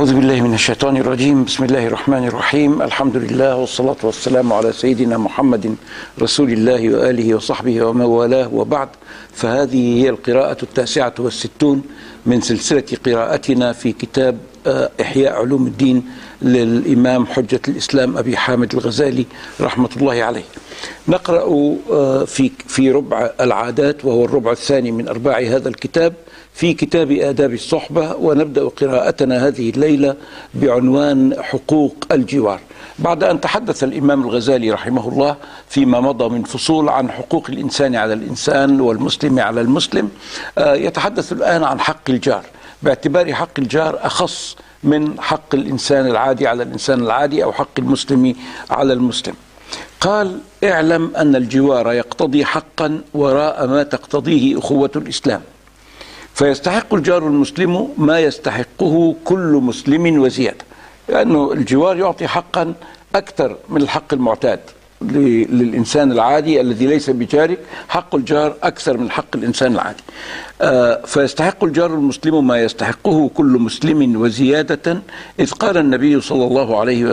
أعوذ بالله من الشيطان الرجيم. بسم الله الرحمن الرحيم. الحمد لله والصلاة والسلام على سيدنا محمد رسول الله وآله وصحبه ومن والاه، وبعد. فهذه هي القراءة 69 من سلسلة قراءتنا في كتاب إحياء علوم الدين للإمام حجة الإسلام أبي حامد الغزالي رحمة الله عليه. نقرأ في ربع العادات، وهو الربع الثاني من أرباع هذا الكتاب، في كتاب آداب الصحبة، ونبدأ قراءتنا هذه الليلة بعنوان حقوق الجوار. بعد أن تحدث الإمام الغزالي رحمه الله فيما مضى من فصول عن حقوق الإنسان على الإنسان والمسلم على المسلم، يتحدث الآن عن حق الجار، باعتبار حق الجار أخص من حق الإنسان العادي على الإنسان العادي أو حق المسلم على المسلم. قال: اعلم أن الجوار يقتضي حقا وراء ما تقتضيه أخوة الإسلام، فيستحق الجار المسلم ما يستحقه كل مسلم وزيادة، لأنه الجوار يعطي حقا أكثر من الحق المعتاد للإنسان العادي الذي ليس بجارك. حق الجار أكثر من حق الإنسان العادي. فيستحق الجار المسلم ما يستحقه كل مسلم وزيادة، إذ قال النبي صلى الله عليه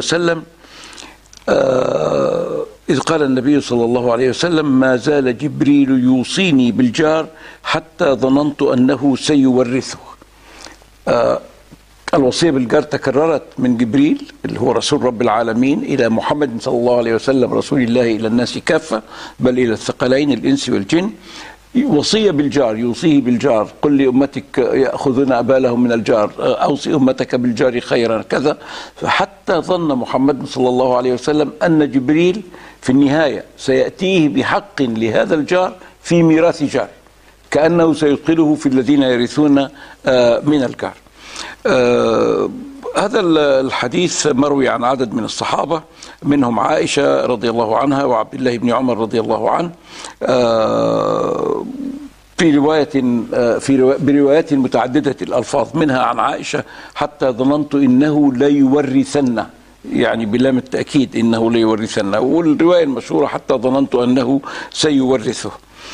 وسلم: ما زال جبريل يوصيني بالجار حتى ظننت أنه سيورثه. الوصية بالجار تكررت من جبريل اللي هو رسول رب العالمين إلى محمد صلى الله عليه وسلم رسول الله إلى الناس كافة، بل إلى الثقلين الإنس والجن. وصية بالجار، يوصيه بالجار: قل لأمتك يأخذون أبالهم من الجار، أوصي أمتك بالجار خيرا كذا. فحتى ظن محمد صلى الله عليه وسلم أن جبريل في النهاية سيأتيه بحق لهذا الجار في ميراث جار، كأنه سيدخله في الذين يرثون من الجار. هذا الحديث مروي عن عدد من الصحابة، منهم عائشة رضي الله عنها وعبد الله بن عمر رضي الله عنه، بروايات متعددة الألفاظ، منها عن عائشة: حتى ظننت إنه ليورثن، يعني بلام التأكيد إنه ليورثن، والرواية المشهورة: حتى ظننت أنه سيورثه.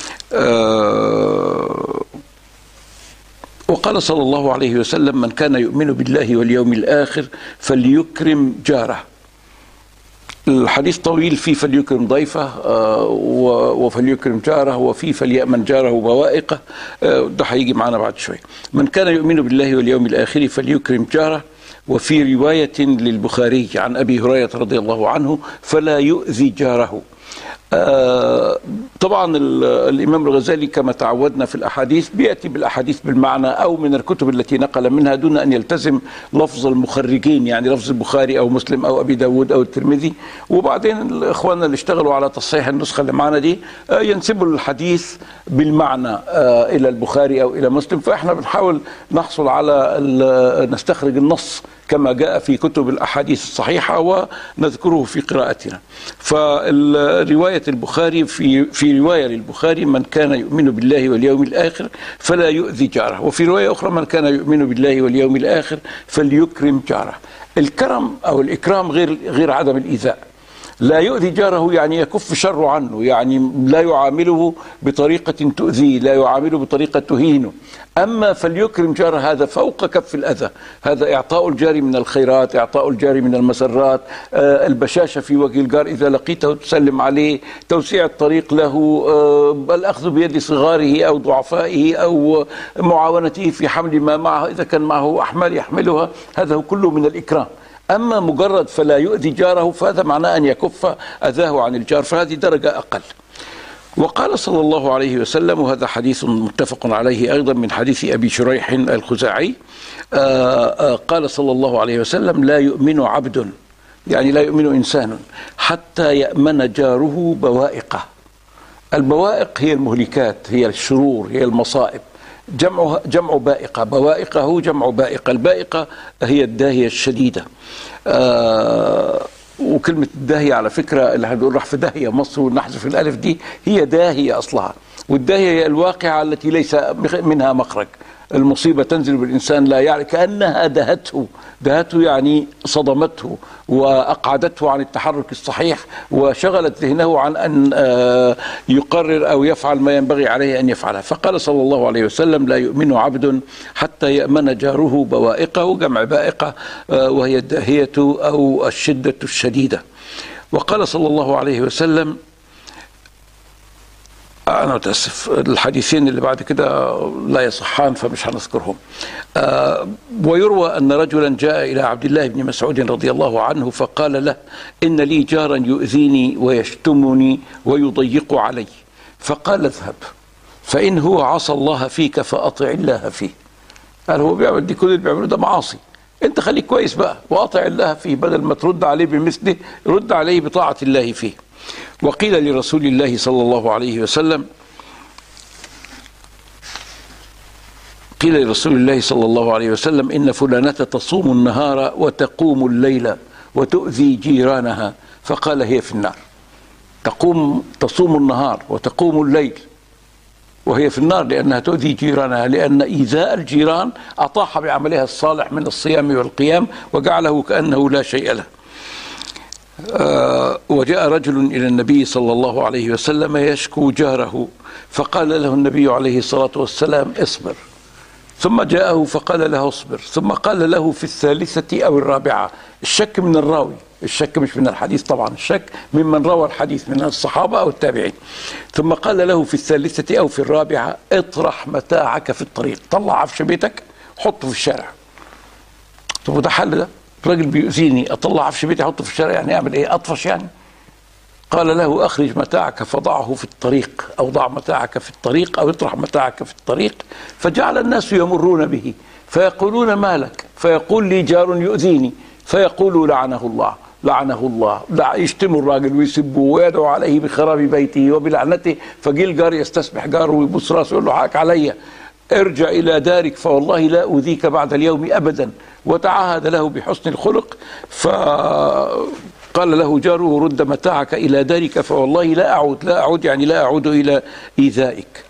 وقال صلى الله عليه وسلم: من كان يؤمن بالله واليوم الآخر فليكرم جاره. الحديث طويل، فيه فليكرم ضيفه وفليكرم جاره، وفيه فليأمن جاره بوائقه، ده هيجي معنا بعد شوي. من كان يؤمن بالله واليوم الآخر فليكرم جاره. وفي رواية للبخاري عن أبي هريرة رضي الله عنه: فلا يؤذي جاره. طبعا الإمام الغزالي كما تعودنا في الأحاديث بيأتي بالأحاديث بالمعنى أو من الكتب التي نقل منها دون أن يلتزم لفظ المخرجين، يعني لفظ البخاري أو مسلم أو أبي داود أو الترمذي. وبعدين الإخوان اللي اشتغلوا على تصحيح النسخة اللي معنا دي ينسبوا الحديث بالمعنى إلى البخاري أو إلى مسلم، فإحنا بنحاول نحصل على نستخرج النص كما جاء في كتب الأحاديث الصحيحة ونذكره في قراءتنا. فرواية البخاري في رواية للبخاري: من كان يؤمن بالله واليوم الآخر فلا يؤذي جاره. وفي رواية أخرى: من كان يؤمن بالله واليوم الآخر فليكرم جاره. الكرم أو الإكرام غير عدم الإيذاء. لا يؤذي جاره يعني يكف شره عنه، يعني لا يعامله بطريقة تؤذيه، لا يعامله بطريقة تهينه. أما فليكرم جاره هذا فوق كف الأذى، هذا إعطاء الجار من الخيرات، إعطاء الجار من المسرات، البشاشة في وجه الجار إذا لقيته تسلم عليه، توسيع الطريق له، الأخذ بيد صغاره أو ضعفائه أو معاونته في حمل ما معه إذا كان معه أحمال يحملها، هذا كله من الإكرام. أما مجرد فلا يؤذي جاره فهذا معناه أن يكف أذاه عن الجار، فهذه درجة أقل. وقال صلى الله عليه وسلم، وهذا حديث متفق عليه أيضا من حديث أبي شريح الخزاعي، قال صلى الله عليه وسلم: لا يؤمن عبد، يعني لا يؤمن إنسان، حتى يأمن جاره بوائقه. البوائق هي المهلكات، هي الشرور، هي المصائب. جمع بائقة، بوائقه جمع بائقة. البائقة هي الداهية الشديدة. وكلمة الداهية على فكرة اللي هنقول راح في داهية مصر ونحذف الألف دي، هي داهية أصلها، والداهية هي الواقعة التي ليس منها مخرج. المصيبة تنزل بالإنسان لا يعرف، كأنها دهته يعني صدمته وأقعدته عن التحرك الصحيح وشغلت ذهنه عن أن يقرر أو يفعل ما ينبغي عليه أن يفعله. فقال صلى الله عليه وسلم: لا يؤمن عبد حتى يأمن جاره بوائقه، جمع بائقة وهي الداهية أو الشدة الشديدة. وقال صلى الله عليه وسلم، أنا متأسف الحديثين اللي بعد كده لا يصحان فمش هنذكرهم. ويروى أن رجلا جاء إلى عبد الله بن مسعود رضي الله عنه فقال له: إن لي جارا يؤذيني ويشتمني ويضيق علي. فقال: اذهب، فإن هو عصى الله فيك فأطع الله فيه. قال: هو بيعمل دي، كل اللي بيعمله ده معاصي، أنت خليك كويس بقى وأطع الله فيه، بدل ما ترد عليه بمثله رد عليه بطاعة الله فيه. وقيل لرسول الله صلى الله عليه وسلم إن فلانة تصوم النهار وتقوم الليل وتؤذي جيرانها. فقال: هي في النار. تصوم النهار وتقوم الليل وهي في النار لأنها تؤذي جيرانها، لأن إيذاء الجيران أطاح بعملها الصالح من الصيام والقيام وجعله كأنه لا شيء له. وجاء رجل إلى النبي صلى الله عليه وسلم يشكو جاره، فقال له النبي عليه الصلاة والسلام: اصبر. ثم جاءه فقال له: اصبر. ثم قال له في الثالثة أو الرابعة، الشك من الراوي، الشك مش من الحديث طبعا، الشك ممن روى الحديث من الصحابة أو التابعين. ثم قال له في الثالثة أو في الرابعة: اطرح متاعك في الطريق، طلع عفش بيتك حطه في الشارع. طب وده حل ده؟ راجل بيؤذيني، اطلع عفش بيتي احطه في الشارع، يعني اعمل ايه؟ اطفش يعني؟ قال له: اخرج متاعك فضعه في الطريق، او ضع متاعك في الطريق، او اطرح متاعك في الطريق. فجعل الناس يمرون به فيقولون: ما لك؟ فيقول: لي جار يؤذيني. فيقول: لعنه الله لعنه الله. يشتم الراجل ويسبه ويدعو عليه بخراب بيته وبلعنته. فجي الجار يستسبح جاره ويبص راسه يقول له: حقك عليا، ارجع إلى دارك فوالله لا أؤذيك بعد اليوم أبدا. وتعهد له بحسن الخلق. فقال له جاره: رد متاعك إلى دارك فوالله لا أعود يعني لا أعود إلى إيذائك.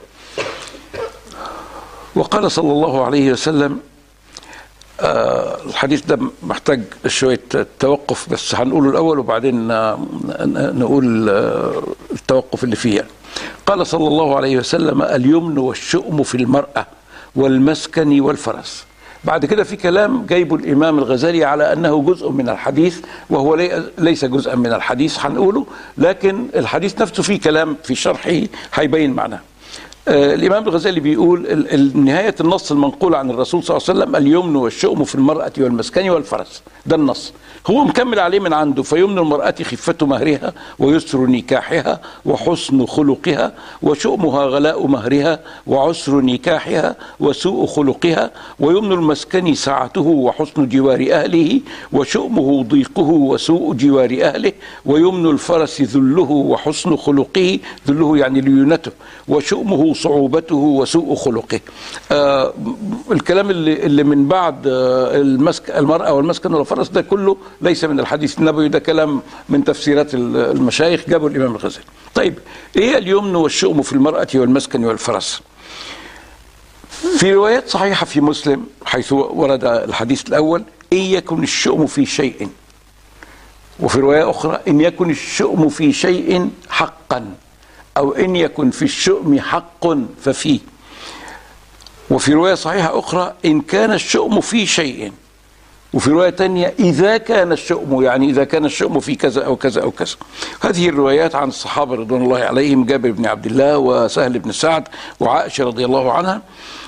وقال صلى الله عليه وسلم، الحديث ده محتاج شوية توقف، بس هنقوله الأول وبعدين نقول التوقف اللي فيه. قال صلى الله عليه وسلم: اليمن والشؤم في المرأة والمسكن والفرس. بعد كده في كلام جايبه الإمام الغزالي على أنه جزء من الحديث، وهو ليس جزءا من الحديث هنقوله، لكن الحديث نفسه فيه كلام في شرحه هيبين معناه. الإمام الغزالي بيقول نهاية النص المنقول عن الرسول صلى الله عليه وسلم: اليمن والشؤم في المرأة والمسكن والفرس. ده النص، هو مكمل عليه من عنده: فيمن المرأة خفة مهرها ويسر نكاحها وحسن خلقها، وشؤمها غلاء مهرها وعسر نكاحها وسوء خلقها، ويمن المسكن سعته وحسن جوار أهله، وشؤمه ضيقه وسوء جوار أهله، ويمن الفرس ذله وحسن خلقه، ذله يعني ليونته، وشؤمه صعوبته وسوء خلقه. الكلام اللي من بعد المرأة والمسكن والفرس ده كله ليس من الحديث النبوي، ده كلام من تفسيرات المشايخ جابوا الإمام الغزالي. طيب، ايه اليمن والشؤم في المرأة والمسكن والفرس؟ في روايات صحيحة في مسلم حيث ورد الحديث الأول: إن يكن الشؤم في شيء، وفي رواية أخرى: إن يكن الشؤم في شيء حقا، أو إن يكن في الشؤم حق ففيه. وفي رواية صحيحة أخرى: إن كان الشؤم في شيء. وفي رواية تانية: إذا كان الشؤم، يعني إذا كان الشؤم في كذا أو كذا أو كذا. هذه الروايات عن الصحابة رضوان الله عليهم: جابر بن عبد الله وسهل بن سعد وعائشة رضي الله عنها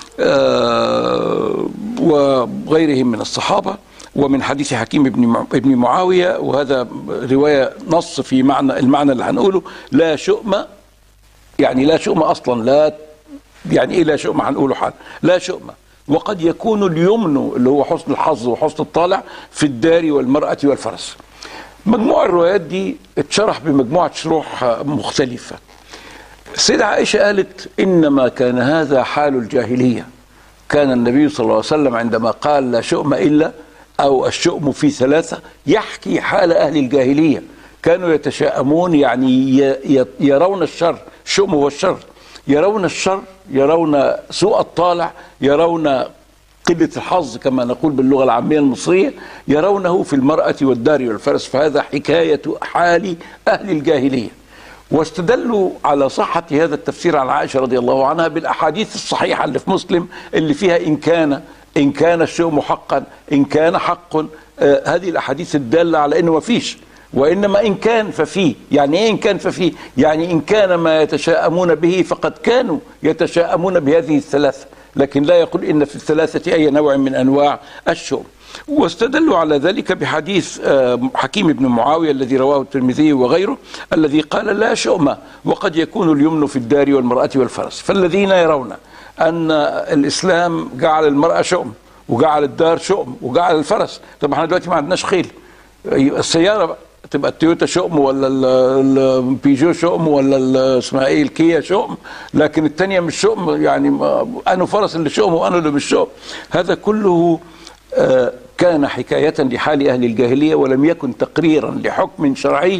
وغيرهم من الصحابة، ومن حديث حكيم بن معاوية. وهذا رواية نص في المعنى اللي هنقوله: لا شؤم، يعني لا شؤم أصلا، لا يعني إيه لا شؤم؟ هنقوله حال لا شؤم. وقد يكون اليمن اللي هو حسن الحظ وحسن الطالع في الدار والمرأة والفرس. مجموع الروايات دي اتشرح بمجموعة شروح مختلفة. السيدة عائشة قالت: إنما كان هذا حال الجاهلية، كان النبي صلى الله عليه وسلم عندما قال لا شؤم إلا أو الشؤم في ثلاثة يحكي حال أهل الجاهلية، كانوا يتشاءمون يعني يرون الشر، الشؤم هو الشر، يرون الشر، يرون سوء الطالع، يرون قلة الحظ كما نقول باللغة العامية المصرية، يرونه في المرأة والدار والفرس. فهذا حكاية حال أهل الجاهلية. واستدلوا على صحة هذا التفسير عن عائشة رضي الله عنها بالأحاديث الصحيحة اللي في مسلم اللي فيها إن كان الشؤم حقا، إن كان حق. هذه الأحاديث الدالة على أنه ما فيش، وإنما إن كان ففيه. يعني إيه إن كان ففيه؟ يعني إن كان ما يتشاءمون به فقد كانوا يتشاءمون بهذه الثلاثة، لكن لا يقول إن في الثلاثة أي نوع من أنواع الشؤم. واستدلوا على ذلك بحديث حكيم بن معاوية الذي رواه الترمذي وغيره، الذي قال لا شؤم وقد يكون اليمن في الدار والمرأة والفرس. فالذين يرون أن الإسلام جعل المرأة شؤم وجعل الدار شؤم وجعل الفرس، طب احنا دلوقتي ما عندناش خيل، السيارة تبقى التويوتا شؤم ولا البيجو شؤم ولا اسمها ايه الكيا شؤم، لكن الثانيه مش شؤم. يعني انه فرس اللي شؤم وانه اللي مش شؤم. هذا كله كان حكاية لحال أهل الجاهلية، ولم يكن تقريرا لحكم شرعي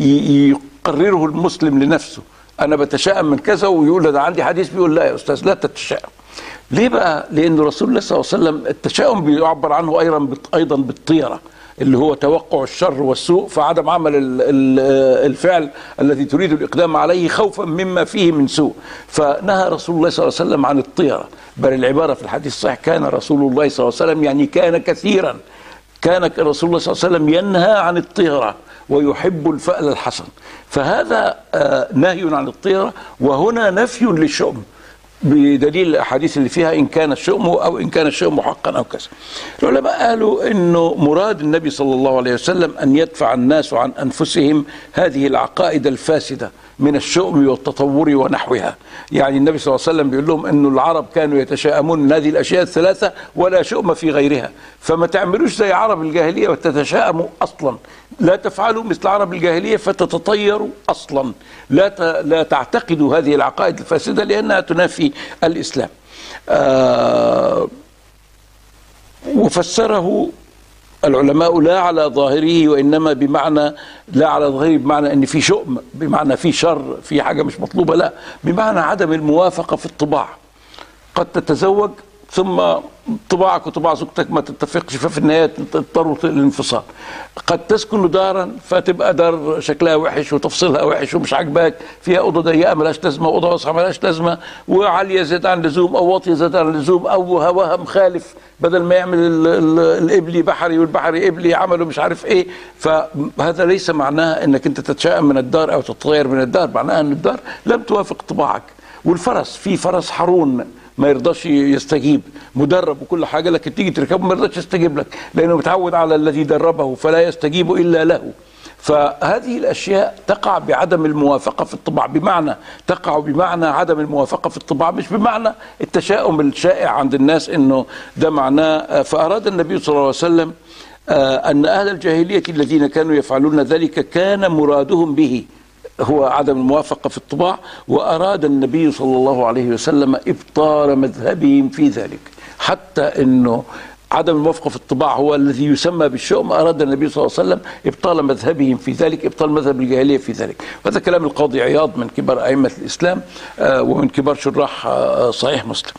يقرره المسلم لنفسه. أنا بتشائم من كذا ويقول ده عندي حديث بيقول لا يا أستاذ لا تتشائم. ليه بقى؟ لأن رسول الله صلى الله عليه وسلم التشاؤم بيعبر عنه أيضا بالطيرة، اللي هو توقع الشر والسوء فعدم عمل الفعل الذي تريد الإقدام عليه خوفا مما فيه من سوء. فنهى رسول الله صلى الله عليه وسلم عن الطيرة، بل العبارة في الحديث الصحيح كان رسول الله صلى الله عليه وسلم، يعني كان كثيرا، كان رسول الله صلى الله عليه وسلم ينهى عن الطيرة ويحب الفأل الحسن. فهذا نهي عن الطيرة، وهنا نفي للشؤم بدليل الأحاديث اللي فيها إن كان الشؤم أو إن كان الشؤم حقا أو كذا. العلماء قالوا إنه مراد النبي صلى الله عليه وسلم أن يدفع الناس عن أنفسهم هذه العقائد الفاسدة من الشؤم والتطور ونحوها. يعني النبي صلى الله عليه وسلم بيقول لهم إنه العرب كانوا يتشائمون من هذه الأشياء الثلاثة ولا شؤم في غيرها، فما تعملوش زي عرب الجاهلية وتتشائموا أصلا، لا تفعلوا مثل عرب الجاهلية فتتطيروا أصلا، لا تعتقدوا هذه العقائد الفاسدة لأنها تنافي الإسلام. وفسره العلماء لا على ظاهره، وإنما بمعنى لا على ظاهره بمعنى أن في شؤم، بمعنى في شر، في حاجة مش مطلوبة، لا، بمعنى عدم الموافقة في الطباع. قد تتزوج ثم طباعك وطباع زوجتك ما تتفقش، ففي النهاية تضطروا للانفصال. قد تسكن دارا فتبقى دار شكلها وحش وتفصيلها وحش ومش عاجباك، فيها أوضة ضيقة ملهاش لازمة، أوضة واسعة ملهاش لازمة، وعالية زيادة عن اللزوم أو واطية زيادة عن اللزوم، أو هواها مخالف، بدل ما يعمل الإبلي بحري والبحري إبلي عملوا مش عارف إيه. فهذا ليس معناه أنك أنت تتشائم من الدار أو تتغير من الدار، معناه أن الدار لم توافق طباعك. والفرس، في فرس حرون ما يرضاش يستجيب، مدرب وكل حاجة، لكن تيجي تركبه ما يرضاش يستجيب لك لأنه متعود على الذي دربه فلا يستجيب إلا له. فهذه الأشياء تقع بعدم الموافقة في الطباع، بمعنى تقع بمعنى عدم الموافقة في الطباع، مش بمعنى التشاؤم الشائع عند الناس إنه ده معناه. فأراد النبي صلى الله عليه وسلم أن أهل الجاهلية الذين كانوا يفعلون ذلك كان مرادهم به هو عدم الموافقة في الطباع، وأراد النبي صلى الله عليه وسلم إبطال مذهبهم في ذلك، حتى أنه عدم الموافقة في الطباع هو الذي يسمى بالشؤم. أراد النبي صلى الله عليه وسلم إبطال مذهبهم في ذلك، إبطال مذهب الجاهلية في ذلك. وهذا كلام القاضي عياض من كبار أئمة الإسلام ومن كبار شراح صحيح مسلم.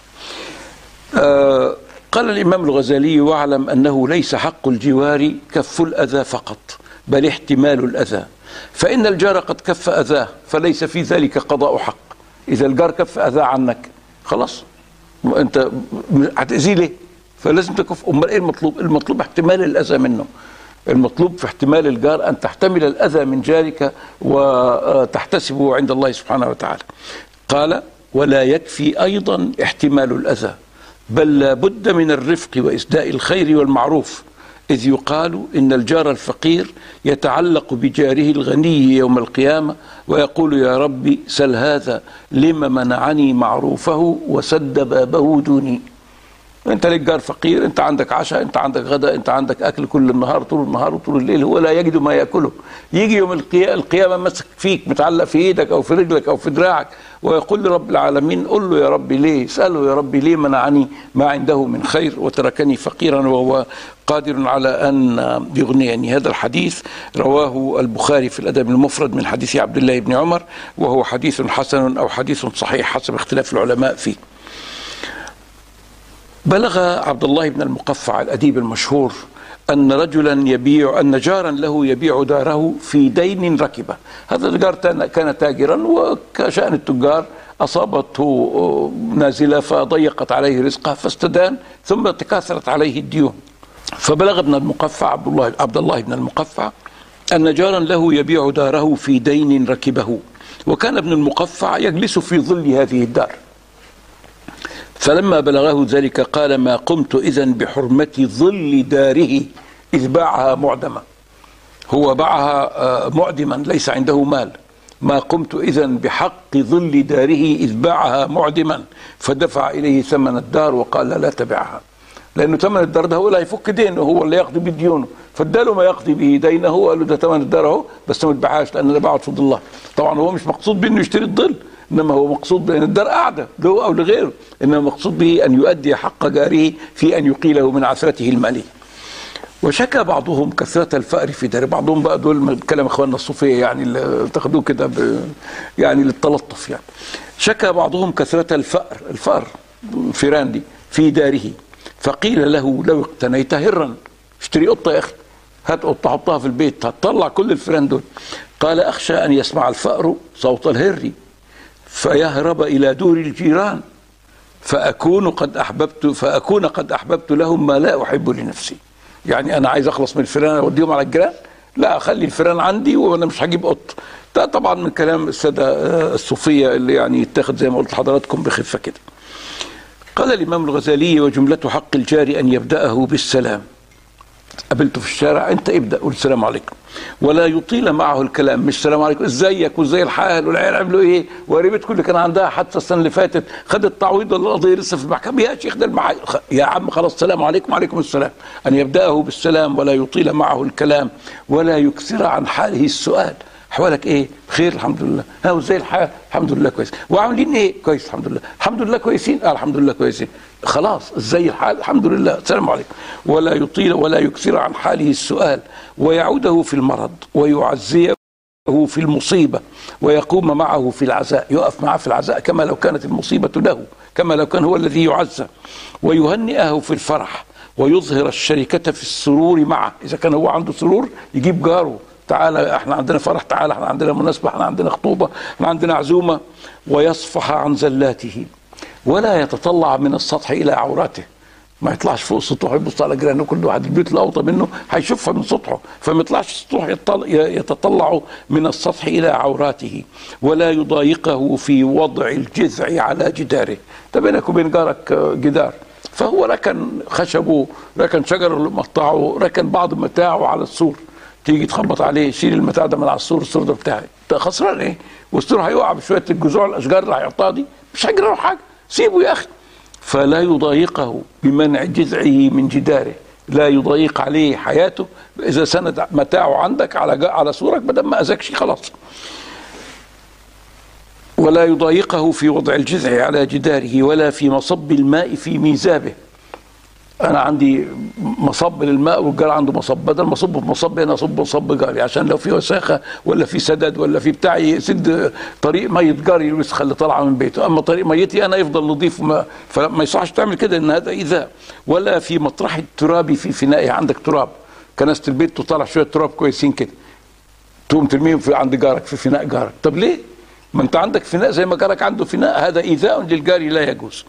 قال الإمام الغزالي: واعلم أنه ليس حق الجوار كف الأذى فقط، بل احتمال الأذى، فإن الجار قد كف أذاه فليس في ذلك قضاء حق. إذا الجار كف أذاه عنك خلاص، أنت هتأذيه ليه؟ فلازم تكف. أمال إيه المطلوب؟ المطلوب احتمال الأذى منه. المطلوب في احتمال الجار أن تحتمل الأذى من جارك وتحتسبه عند الله سبحانه وتعالى. قال: ولا يكفي أيضا احتمال الأذى، بل لا بد من الرفق وإسداء الخير والمعروف، إذ يقال إن الجار الفقير يتعلق بجاره الغني يوم القيامة ويقول: يا ربي سل هذا لما منعني معروفه وسد بابه دوني. انت ليك جار فقير، انت عندك عشاء، انت عندك غداء، انت عندك اكل كل النهار، طول النهار وطول الليل، هو لا يجد ما ياكله. يجي يوم القيامه مسك فيك، متعلق في ايدك او في رجلك او في دراعك، ويقول لرب العالمين قل له يا ربي ليه، اساله يا ربي ليه منعني ما عنده من خير وتركني فقيرا وهو قادر على ان يغنيني. هذا الحديث رواه البخاري في الادب المفرد من حديث عبد الله بن عمر، وهو حديث حسن او حديث صحيح حسب اختلاف العلماء فيه. بلغ عبد الله بن المقفع الأديب المشهور أن رجلا أن جارا له يبيع داره في دين ركبه. هذا الجار كان تاجرا، وكشأن التجار أصابته نازلة فضيقت عليه رزقه فاستدان، ثم تكاثرت عليه الديون. فبلغ ابن المقفع عبد الله بن المقفع أن جارا له يبيع داره في دين ركبه، وكان ابن المقفع يجلس في ظل هذه الدار. فلما بلغه ذلك قال ما قمت إذن بحرمة ظل داره إذ باعها معدمة. هو باعها معدما ليس عنده مال. ما قمت إذن بحق ظل داره إذ باعها معدما، فدفع إليه ثمن الدار وقال لا تبعها، لأنه ثمن الدار ده هو اللي هيفك دينه، هو اللي يقضي بديونه، فاداله ما يقضي به دينه وقال له ده ثمن الدار اهو، بس ما تبيعهاش لأن أنا بقعد في ظلها. طبعا هو مش مقصود بأنه يشتري الظل، إنما هو مقصود بأن الدار قاعدة له أو لغيره، إنما مقصود به أن يؤدي حق جاره في أن يقيله من عثرته المالية. وشكى بعضهم كثرة الفأر في داره. بعضهم بقى دول كلام إخواننا الصوفية يعني اللي تاخدوه كده يعني للتلطف يعني. شكى بعضهم كثرة الفأر فيران دي في داره، فقيل له لو اقتنيت هرا، اشتري قطة يا أخي، هات قطة حطها في البيت هتطلع كل الفيران دول. قال أخشى أن يسمع الفأر صوت الهر فيهرب إلى دور الجيران فأكون قد أحببت لهم ما لا أحب لنفسي. يعني أنا عايز أخلص من الفيران أوديهم على الجيران، لا أخلي الفيران عندي وأنا مش هجيب قط. ده طبعا من كلام السادة الصوفية اللي يعني يتاخد زي ما قلت لحضراتكم بخفة كده. قال الإمام الغزالي وجملة حق الجار أن يبدأه بالسلام. قابلته في الشارع أنت ابدأ قول السلام عليكم، ولا يطيل معه الكلام. مش السلام عليكم ازيك وازاي الحال والعيال عملوا ايه وقريبتكم اللي كان عندها حادثه السنه اللي فاتت خدت تعويض ولا القضيه لسه في المحكمه، يا شيخ ده يا عم خلاص السلام عليكم وعليكم السلام. ان يبداه بالسلام ولا يطيل معه الكلام ولا يكثر عن حاله السؤال. احوالك ايه؟ بخير الحمد لله. ها وازاي الحال؟ الحمد لله كويس. وعاملين ايه؟ كويس الحمد لله. الحمد لله كويسين؟ الحمد لله كويسين. خلاص ازاي الحال؟ الحمد لله السلام عليكم. ولا يطيل ولا يكثر عن حاله السؤال، ويعوده في المرض ويعزيه في المصيبة ويقوم معه في العزاء، يقف معه في العزاء كما لو كانت المصيبة له، كما لو كان هو الذي يعزى، ويهنئه في الفرح ويظهر الشركة في السرور معه. إذا كان هو عنده سرور يجيب جاره، تعالى احنا عندنا فرح، تعالى احنا عندنا مناسبة، احنا عندنا خطوبة، احنا عندنا عزومة. ويصفح عن زلاته ولا يتطلع من السطح إلى عوراته. ما يطلعش فوق السطوح يبص على جيرانه، كل واحد البيت الأوطى منه هيشوفها من سطحه، فما يطلعش السطوح يتطلع من السطح إلى عوراته. ولا يضايقه في وضع الجذع على جداره. ده بينك وبين جارك جدار، فهو ركن خشبه، ركن شجره اللي مقطعه، ركن بعض متاعه على السور، تيجي تخبط عليه شيل المتاع ده من على السور، السور ده بتاعي، انت خسران ايه؟ والسور هيقع بشويه الجذوع الاشجار اللي هيحطها دي، مش هيجرى له حاجه، سيبه يا اخي. فلا يضايقه بمنع جذعه من جداره، لا يضايق عليه حياته. اذا سند متاعه عندك على سورك بدل ما اذاكش خلاص. ولا يضايقه في وضع الجذع على جداره ولا في مصب الماء في ميزابه. انا عندي مصب للماء والجار عنده مصب، بدل ما اصب في مصب انا اصب مصب جاري عشان لو في وساخه ولا في سدد ولا في بتاع يسد طريق ميه جاري الوسخه اللي طالعه من بيته، اما طريق ميتي انا يفضل نظيف. فما يصحش تعمل كده، ان هذا ايذاء. ولا في مطرح التراب في فنائه. عندك تراب كنست البيت وطلع شويه تراب كويسين كده، تقوم ترميهم في عند جارك في فناء جارك. طب ليه؟ ما انت عندك فناء زي ما جارك عنده فناء، هذا ايذاء للجار لا يجوز.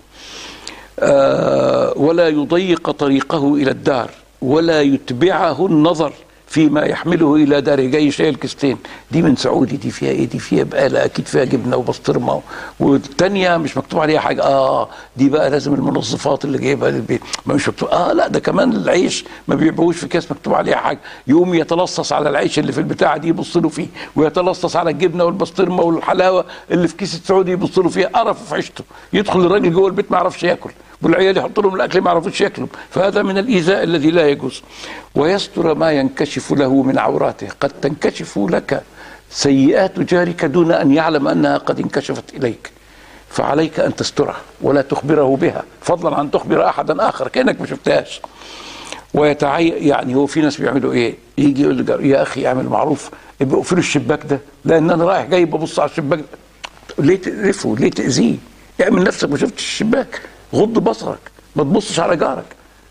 ولا يضيق طريقه إلى الدار ولا يتبعه النظر فيما يحمله إلى داره. جاي شايل كيستين، دي من سعودي، دي فيها ايه؟ دي فيها بقالة اكيد فيها جبنه وبسطرمه، والثانيه مش مكتوب عليها حاجه. دي بقى لازم المنظفات اللي جايبها للبيت ما مش مكتوب. لا ده كمان العيش ما بيبيعوش في كاس مكتوب عليها حاجه. يقوم يتلصص على العيش اللي في البتاعه دي يبص له فيه، ويتلصص على الجبنه والبسطرمه والحلاوه اللي في كيس السعودي يبص له فيها، قرفه في عيشته. يدخل الراجل جوه البيت ما يعرفش ياكل، والعيال يحط لهم الاكل ما يعرفوش ياكلوا، فهذا من الايذاء الذي لا يجوز. ويستر ما ينكشف له من عوراته، قد تنكشف لك سيئات جارك دون ان يعلم انها قد انكشفت اليك، فعليك ان تسترها ولا تخبره بها، فضلا عن تخبر احدا اخر كانك ما شفتهاش. يعني هو في ناس بيعملوا ايه؟ يجي يقول لي يا اخي اعمل معروف، ابقى اقفلوا الشباك ده، لان انا رايح جاي ببص على الشباك ده. ليه تقرفه؟ ليه تاذيه؟ اعمل نفسك ما شفتش الشباك، غض بصرك، ما تبصش على جارك.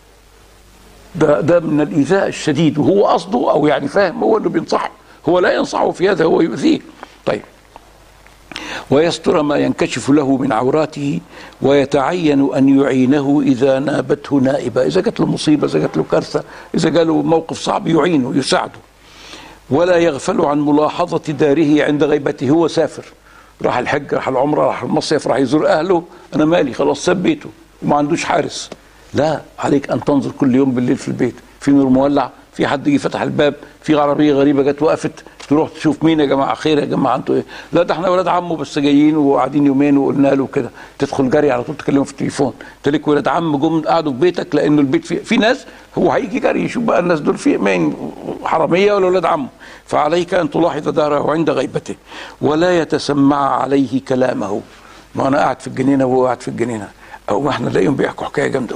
ده من الايذاء الشديد، وهو قصده او يعني فاهم هو اللي بينصحه، هو لا ينصحه في هذا، هو يؤذيه. طيب، ويستر ما ينكشف له من عوراته، ويتعين أن يعينه إذا نابته نائبة، إذا جات له مصيبة، إذا جات له كارثة، إذا جاله موقف صعب يعينه يساعده. ولا يغفل عن ملاحظة داره عند غيبته، هو سافر راح الحج، راح العمرة، راح المصيف، راح يزور أهله، أنا مالي، خلاص ساب بيته وما عندوش حارس. لا، عليك أن تنظر كل يوم بالليل في البيت، في نور مولع، في حد يجي فتح الباب، في عربيه غريبه جت وقفت، تروح تشوف مين يا جماعه، خير يا جماعه انتوا ايه؟ لا ده احنا ولاد عمه بس جايين وقاعدين يومين وقلنا له كده. تدخل جري على طول تكلمه في التليفون، تلاقي ولاد عم جم قعدوا في بيتك، لانه البيت في ناس، هو هيجي جري يشوف بقى الناس دول في مين، حراميه ولا ولاد عمه. فعليك ان تلاحظ داره عند غيبته، ولا يتسمع عليه كلامه. ما انا قاعد في الجنينه وهو قاعد في الجنينه، او ما احنا نلاقيهم بيحكوا حكايه جامده،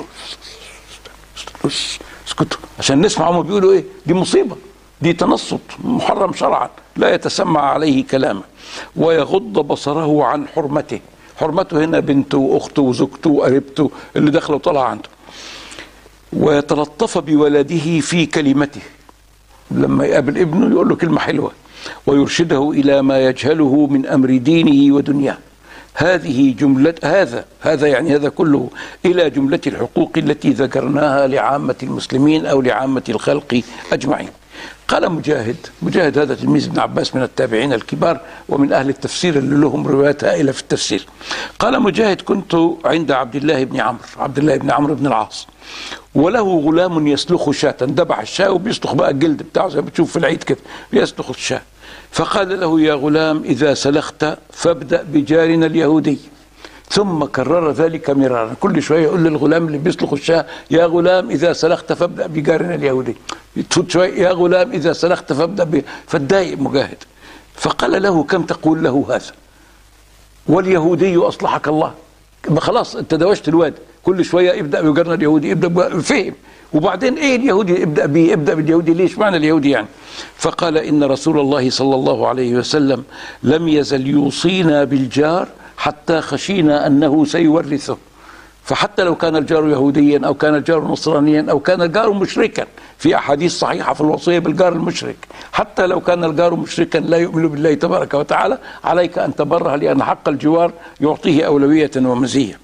اسكتوا عشان نسمع هم بيقولوا ايه، دي مصيبه، دي تنصت محرم شرعا، لا يتسمع عليه كلامه. ويغض بصره عن حرمته، حرمته هنا بنته واخته وزوجته وقريبته اللي داخله وطالعه عنده. ويتلطف بولده في كلمته، لما يقابل ابنه يقول له كلمه حلوه، ويرشده الى ما يجهله من امر دينه ودنياه. هذه جملة هذا يعني هذا كله إلى جملة الحقوق التي ذكرناها لعامة المسلمين أو لعامة الخلق أجمعين. قال مجاهد هذا تلميذ ابن عباس من التابعين الكبار ومن أهل التفسير اللي لهم روايات هائلة في التفسير. قال مجاهد: كنت عند عبد الله بن عمرو بن العاص، وله غلام يسلخ شاة، ذبح الشاة وبيسلخ بقى الجلد بتاعه زي ما بتشوف في العيد كده، بيسلخ الشاة. فقال له: يا غلام إذا سلخت فابدأ بجارنا اليهودي. ثم كرر ذلك مرارا، كل شوية يقول للغلام اللي بيسلخ الشاة: يا غلام إذا سلخت فابدأ بجارنا اليهودي. تفوت شوية: يا غلام إذا سلخت فابدأ فاتضايق مجاهد، فقال له: كم تقول له هذا؟ واليهودي أصلحك الله. خلاص انت دوشت الواد، كل شوية ابدأ بجارنا اليهودي، ابدأ فهم. وبعدين ايه اليهودي ابدأ بيه؟ ابدأ باليهودي ليش؟ معنى اليهودي يعني؟ فقال: إن رسول الله صلى الله عليه وسلم لم يزل يوصينا بالجار حتى خشينا أنه سيورثه. فحتى لو كان الجار يهوديا أو كان الجار نصرانيا أو كان الجار مشركا، في أحاديث صحيحة في الوصية بالجار المشرك، حتى لو كان الجار مشركا لا يؤمن بالله تبارك وتعالى، عليك أن تبره، لأن حق الجوار يعطيه أولوية ومزية.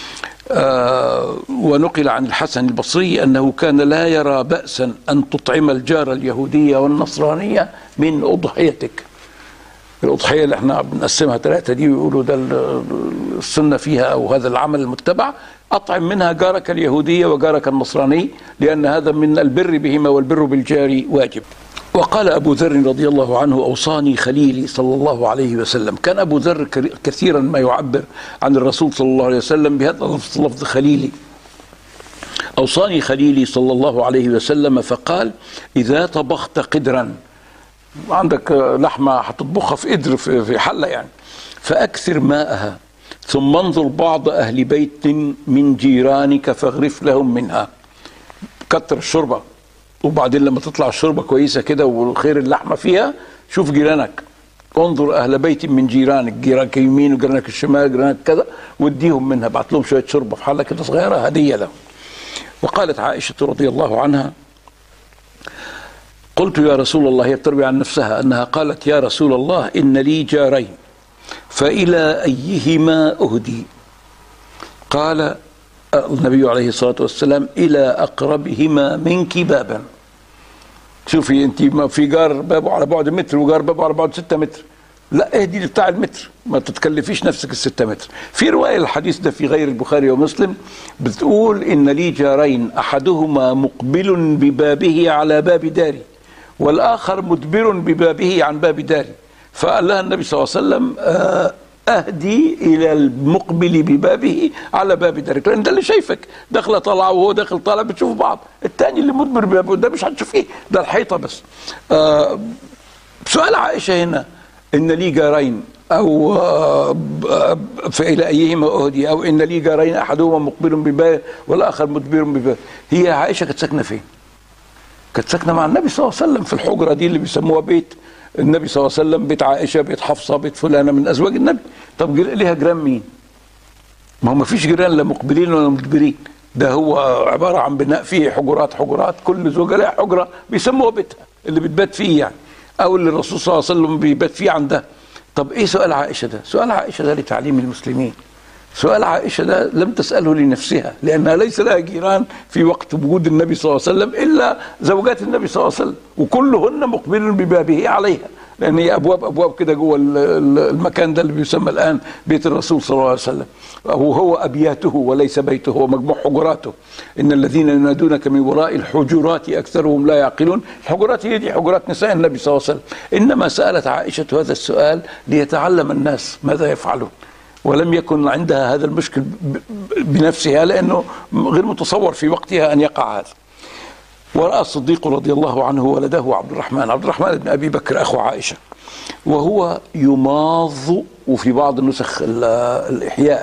ونقل عن الحسن البصري أنه كان لا يرى بأسا أن تطعم الجار اليهودية والنصرانية من أضحيتك. الأضحية اللي احنا بنقسمها 3 دي، ويقولوا ده السنة فيها أو هذا العمل المتبع، أطعم منها جارك اليهودية وجارك النصراني، لأن هذا من البر بهما، والبر بالجار واجب. وقال أبو ذر رضي الله عنه: أوصاني خليلي صلى الله عليه وسلم. كان أبو ذر كثيرا ما يعبر عن الرسول صلى الله عليه وسلم بهذا لفظ خليلي. أوصاني خليلي صلى الله عليه وسلم فقال: إذا طبخت قدرا، عندك لحمة هتطبخها في قدر في حلة يعني، فأكثر ماءها، ثم انظر بعض أهل بيت من جيرانك فاغرف لهم منها. كتر الشوربة، وبعدين لما تطلع الشوربة كويسة كده والخير اللحمة فيها، شوف جيرانك، انظر أهل بيت من جيرانك، جيرانك يمين وجيرانك الشمال جيرانك كذا، واديهم منها، بعت لهم شوية شوربة في حلة كده صغيرة هدية لهم. وقالت عائشة رضي الله عنها: قلت يا رسول الله، هي بتروي عن نفسها أنها قالت: يا رسول الله إن لي جارين، فإلى أيهما أهدي؟ قال النبي عليه الصلاة والسلام: إلى أقربهما منك بابا. شوفي أنت، ما في جار بابه على بعد متر وجار بابه على بعد 6 متر، لا اهدي بتاع المتر، ما تتكلفيش نفسك ال6 متر. في رواية الحديث ده في غير البخاري ومسلم بتقول: إن لي جارين أحدهما مقبل ببابه على باب داري، والآخر مدبر ببابه عن باب داري. فقال لها النبي صلى الله عليه وسلم: أهدي إلى المقبل ببابه على باب دارك، لأن ده اللي شايفك داخلة طالعة وهو داخل طالع بتشوف بعض. التاني اللي مدبر ببابه ده مش هتشوفيه، ده الحيطة بس. سؤال عائشة هنا: إن لي جارين أو فإلى أيهما أهدي، أو إن لي جارين أحدهما مقبل ببابه والآخر مدبر ببابه. هي عائشة كانت ساكنة فين؟ كانت ساكنة مع النبي صلى الله عليه وسلم في الحجرة دي اللي بيسموها بيت النبي صلى الله عليه وسلم، بيت عائشة، بيت حفصة، بيت فلانة من أزواج النبي. طب ليها جيران مين؟ ما هو ما فيش جيران لا مقبلين ولا مدبرين، ده هو عبارة عن بناء فيه حجرات، كل زوجة لها حجرة بيسموها بيتها اللي بتبات فيه يعني، أو اللي الرسول صلى الله عليه وسلم بيبات فيه عندها. طب إيه سؤال عائشة ده؟ سؤال عائشة ده لتعليم المسلمين. سؤال عائشة ده لم تسأله لنفسها، لأنها ليس لها جيران في وقت وجود النبي صلى الله عليه وسلم إلا زوجات النبي صلى الله عليه وسلم، وكلهن مقبل ببابه عليها، لأن هي أبواب كده جوه المكان ده اللي بيسمى الآن بيت الرسول صلى الله عليه وسلم، وهو أبياته وليس بيته، هو مجموع حجراته. إن الذين ينادونك من وراء الحجرات أكثرهم لا يعقلون. الحجرات هي دي حجرات نساء النبي صلى الله عليه وسلم. إنما سألت عائشة هذا السؤال ليتعلم الناس ماذا يفعلون، ولم يكن عندها هذا المشكل بنفسها، لأنه غير متصور في وقتها أن يقع هذا. ورأى الصديق رضي الله عنه ولده عبد الرحمن بن أبي بكر أخو عائشة، وهو يماظ، وفي بعض النسخ الإحياء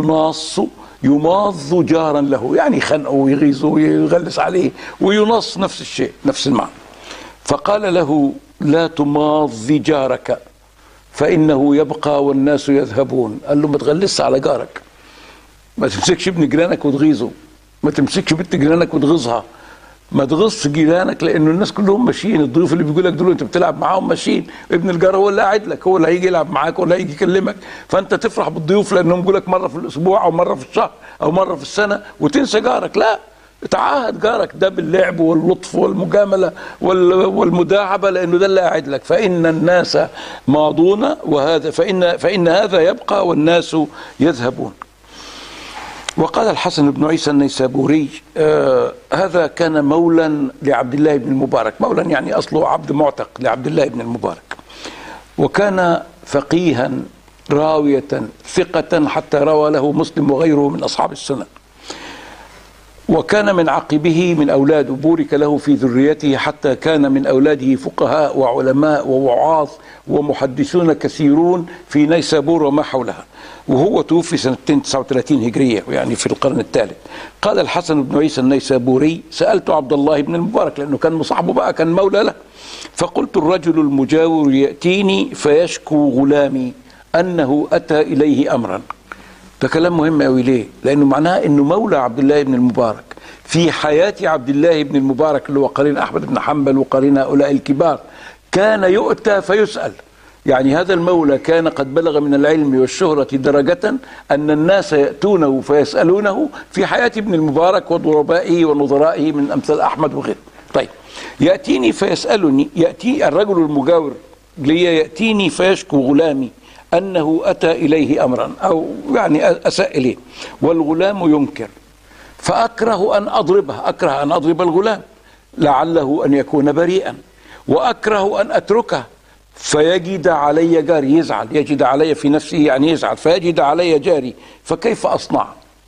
يماظ جارا له، يعني يخنقه ويغيظه ويغلس عليه، ويناص نفس الشيء، نفس المعنى. فقال له: لا تماظ جارك فإنه يبقى والناس يذهبون. قال له: ما تغلسش على جارك، ما تمسكش ابن جيرانك وتغيظه، ما تمسكش بنت جيرانك وتغيظها، ما تغصش جيرانك، لانه الناس كلهم ماشيين، الضيوف اللي بيقول لك دول انت بتلعب معاهم ماشيين، ابن الجار هو اللي قاعد لك، هو اللي هيجي يلعب معاك ولا هيجي يكلمك، فانت تفرح بالضيوف لانهم بيقول لك مره في الاسبوع او مره في الشهر او مره في السنه، وتنسى جارك. لا، تعاهد جارك ده باللعب واللطف والمجامله والمداعبه، لانه ده اللي قاعد لك. فان الناس ماضون، وهذا فان هذا يبقى والناس يذهبون. وقال الحسن بن عيسى النيسابوري: هذا كان مولا لعبد الله بن المبارك، مولا يعني أصله عبد معتق لعبد الله بن المبارك، وكان فقيها راوية ثقة حتى روى له مسلم وغيره من أصحاب السنن، وكان من عقبه من أولاده، بورك له في ذريته حتى كان من أولاده فقهاء وعلماء ووعاظ ومحدثون كثيرون في نيسابور وما حولها، وهو توفي سنة 39 هجرية، يعني في القرن الثالث. قال الحسن بن عيسى النيسابوري: سألت عبد الله بن المبارك، لأنه كان مصاحبه بقى، كان مولى له، فقلت: الرجل المجاور يأتيني فيشكو غلامي أنه أتى إليه أمرا. ده كلام مهم قوي. ليه؟ لأنه معناه أنه مولى عبد الله بن المبارك في حياة عبد الله بن المبارك اللي هو قرين أحمد بن حنبل وقرين هؤلاء الكبار، كان يؤتى فيسأل. يعني هذا المولى كان قد بلغ من العلم والشهرة درجة أن الناس يأتونه فيسألونه في حياة ابن المبارك وضربائه ونظرائه من أمثال أحمد وغيره. طيب، يأتيني فيسألني، يأتي الرجل المجاور لي يأتيني فيشكو غلامي أنه أتى إليه أمرا، أو يعني أساء إليه، والغلام ينكر، فأكره أن أضربه، أكره أن أضرب الغلام لعله أن يكون بريئا، وأكره أن أتركه فيجد علي جاري، يزعل، يجد علي في نفسه يعني يزعل، فيجد علي جاري، فكيف أصنع؟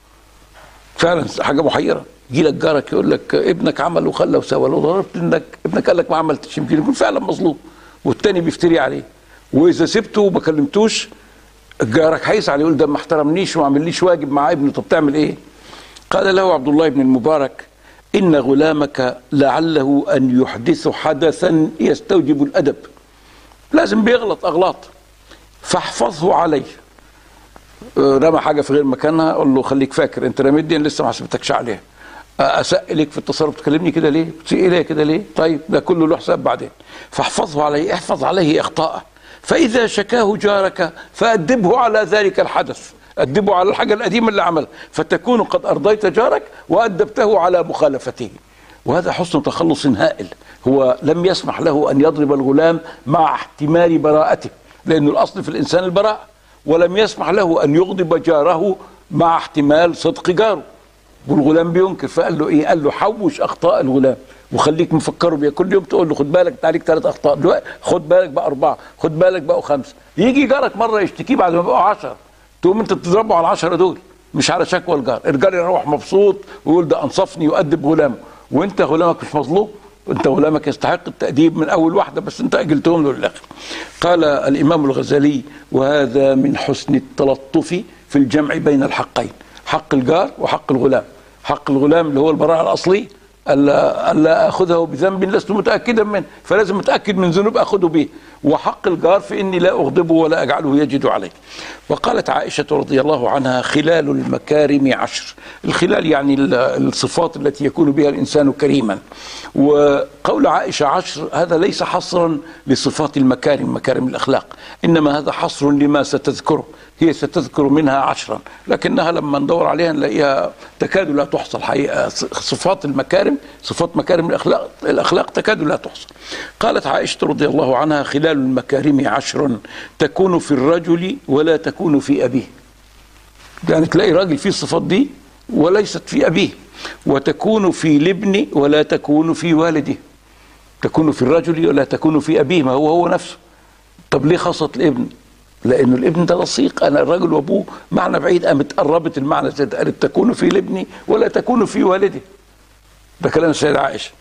فعلا حاجة محيرة. يجي لك جارك يقول لك ابنك عمل وخلى وسوى، لو ضربت ابنك قال لك ما عملتش، يمكن يكون فعلا مظلوم والتاني بيفتري عليه، وإذا سبته وما كلمتوش جارك هيزعل، يقول ده ما احترمنيش وما عمليش واجب مع ابنه. طب تعمل إيه؟ قال له عبد الله بن المبارك: إن غلامك لعله أن يحدث حدثا يستوجب الأدب، لازم بيغلط أغلاط، فاحفظه عليه. رمى حاجة في غير مكانها، قال له خليك فاكر أنت رميت دي لسه ما حسبتكش عليها، أسأل إليك في التصرف، تكلمني كده ليه؟ تسيء إليه كده ليه؟ طيب ده كله له حساب بعدين، فاحفظه عليه، احفظ عليه إخطاءه، فإذا شكاه جارك فأدبه على ذلك الحدث، أدبه على الحاجة القديمة اللي عملها، فتكون قد أرضيت جارك وأدبته على مخالفته. وهذا حسن تخلص هائل. هو لم يسمح له أن يضرب الغلام مع احتمال براءته، لأنه الأصل في الإنسان البراءة، ولم يسمح له أن يغضب جاره مع احتمال صدق جاره، والغلام بينكر، فقال له إيه؟ قال له حوش أخطاء الغلام، وخليك مفكره بيها، كل يوم تقول له خد بالك انت عليك 3 اخطاء دلوقتي، خد بالك بقى 4، خد بالك بقى 5. يجي جارك مره يشتكيه بعد ما بقوا 10، تقوم انت تضربه على ال10 دول، مش على شكوى الجار. الجار يروح مبسوط ويقول ده انصفني يؤدب غلامه، وانت غلامك مش مظلوم، انت غلامك يستحق التأديب من اول واحده، بس انت اجلتهم له للاخر. قال الامام الغزالي: وهذا من حسن التلطف في الجمع بين الحقين، حق الجار وحق الغلام. حق الغلام اللي هو البراءه الاصليه، ألا أخذه بذنب لست متأكدا منه، فلازم أتأكد من ذنوب أخذه به. وحق الجار في إني لا أغضبه ولا أجعله يجد عليه. وقالت عائشة رضي الله عنها: خلال المكارم 10. الخلال يعني الصفات التي يكون بها الإنسان كريما. وقول عائشة 10 هذا ليس حصرا لصفات المكارم، مكارم الأخلاق، إنما هذا حصر لما ستذكره. هي ستذكر منها 10، لكنها لما ندور عليها نلاقيها تكاد لا تحصى حقيقة. صفات المكارم، صفات مكارم الأخلاق تكاد لا تحصى. قالت عائشة رضي الله عنها: خلال المكارم 10 تكون في الرجل ولا تكون في أبيه. يعني تلاقي راجل فيه الصفات دي وليست في أبيه. وتكون في الابن ولا تكون في والده. تكون في الرجل ولا تكون في أبيه، ما هو نفسه. طب ليه خاصة الابن؟ لأنه الابن ده لصيق، أنا الرجل وأبوه معنى بعيد، قامت قربت المعنى، قالت تكون في الابن ولا تكون في والده. ده كلام السيدة عائشة.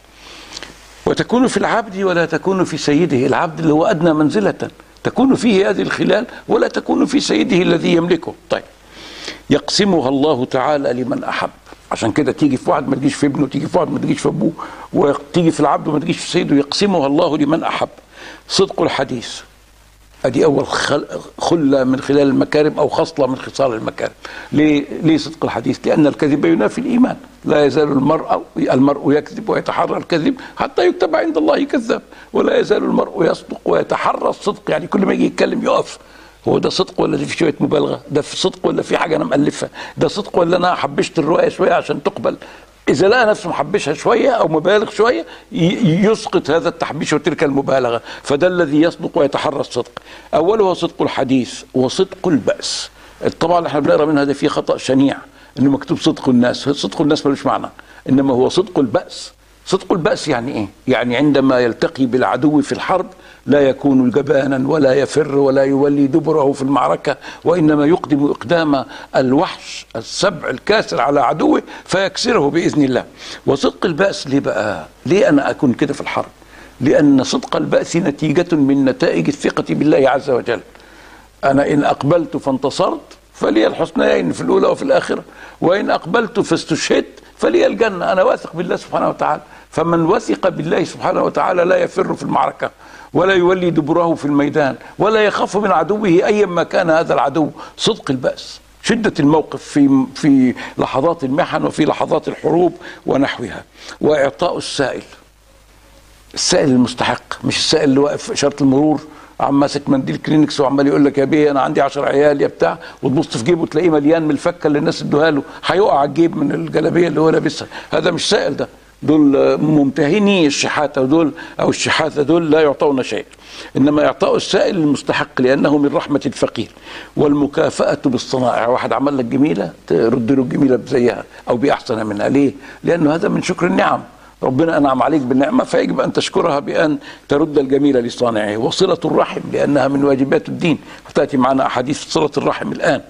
وتكون في العبد ولا تكون في سيده، العبد اللي هو أدنى منزلة تكون فيه هذه الخلال ولا تكون في سيده الذي يملكه. طيب، يقسمها الله تعالى لمن أحب. عشان كده تيجي في واحد ما تجيش في ابنه، تيجي في واحد ما تجيش في أبوه، وتيجي في العبد وما تجيش في سيده. يقسمها الله لمن أحب. صدق الحديث، ادي اول خله من خلال المكارم او خصله من خصال المكارم. ليه صدق الحديث؟ لان الكذب ينافي الايمان. لا يزال المرء يكذب ويتحرى الكذب حتى يكتب عند الله كذاب، ولا يزال المرء يصدق ويتحرى الصدق. يعني كل ما يجي يتكلم يقف، هو ده صدق ولا في شويه مبالغه؟ ده في صدق ولا في حاجه انا مالفها؟ ده صدق ولا انا حبشت الروايه شويه عشان تقبل؟ إذا لقى نفسه محبشها شوية أو مبالغ شوية يسقط هذا التحبيش وتلك المبالغة. فده الذي يصدق ويتحرى الصدق. أوله صدق الحديث وصدق البأس. طبعا احنا بنقرأ من هذا فيه خطأ شنيع، إنه مكتوب صدق الناس. صدق الناس ملوش معنى، إنما هو صدق البأس. صدق البأس يعني إيه؟ يعني عندما يلتقي بالعدو في الحرب لا يكون جبانا ولا يفر ولا يولي دبره في المعركة، وإنما يقدم إقدام الوحش السبع الكاسر على عدوه فيكسره بإذن الله. وصدق البأس ليه بقى؟ ليه أنا أكون كده في الحرب؟ لأن صدق البأس نتيجة من نتائج الثقة بالله عز وجل. أنا إن أقبلت فانتصرت فلي الحسنيين في الأولى وفي الآخرة، وإن أقبلت فاستشهدت فلي الجنة. أنا واثق بالله سبحانه وتعالى. فمن وثق بالله سبحانه وتعالى لا يفر في المعركة ولا يولي دبره في الميدان ولا يخاف من عدوه أيا ما كان هذا العدو. صدق البأس، شدة الموقف في لحظات المحن وفي لحظات الحروب ونحوها. وإعطاء السائل المستحق، مش السائل اللي واقف في إشارة المرور عم ماسك منديل كلينكس وعمال يقول لك يا بيه انا عندي 10 عيال يا بتاع، وتبص في جيبه تلاقيه مليان من الفكه اللي الناس ادوها له، هيقع الجيب من الجلابيه اللي هو لابسها. هذا مش سائل، ده دول ممتهني الشحاته، ودول او الشحاته دول لا يعطون شيء. انما يعطوا السائل المستحق لانه من رحمه الفقير. والمكافاه بالصنائع، واحد عمل لك جميله ترد له الجميله بزيها او باحسن منها. ليه؟ لانه هذا من شكر النعم. ربنا أنعم عليك بالنعمة فيجب أن تشكرها بأن ترد الجميل لصانعه. وصلة الرحم لأنها من واجبات الدين، وتأتي معنا أحاديث صلة الرحم الآن.